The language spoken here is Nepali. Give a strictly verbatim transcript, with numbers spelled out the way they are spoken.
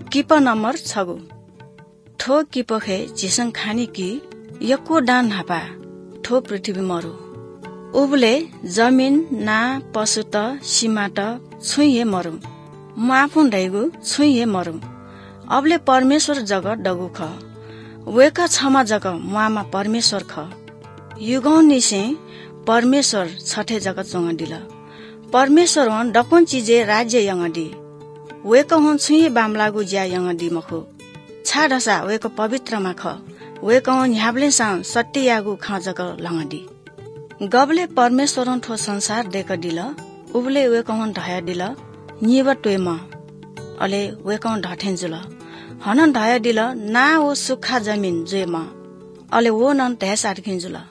किप नम्बर छगु ठो किप खे झिसङ खानी कि यको डान हापा ठो पृथ्वी मरु उबले जमिन ना पशु त सीमा त छुइहे मरु म आफू ढैगु छुइहे मरु अबले परमेश्वर जगत डगु ख वेका क्षमा जग मुआमा परमेश्वर ख युगौं निसे परमेश्वर छठे जगत चोंगडिल परमेश्वर वन डकोन चिजे राज्य यंगडी वेक हुन छुइ बामलागु ज्या यंगडी मखु छाडसा वेक पवित्रमा ख वेक हुन ह्याब्ले सा सट्टियागु खाजक लंगडी गबले परमेश्वर ठो संसार देक दिल उबले वेक हुन ढाया दिल निव टोयमा अले वेक हुन ढठेन्जुल हन ढाया दिल ना ओ सुखा जमिन जेमा अले वो नन ढेस आटखिन्जुल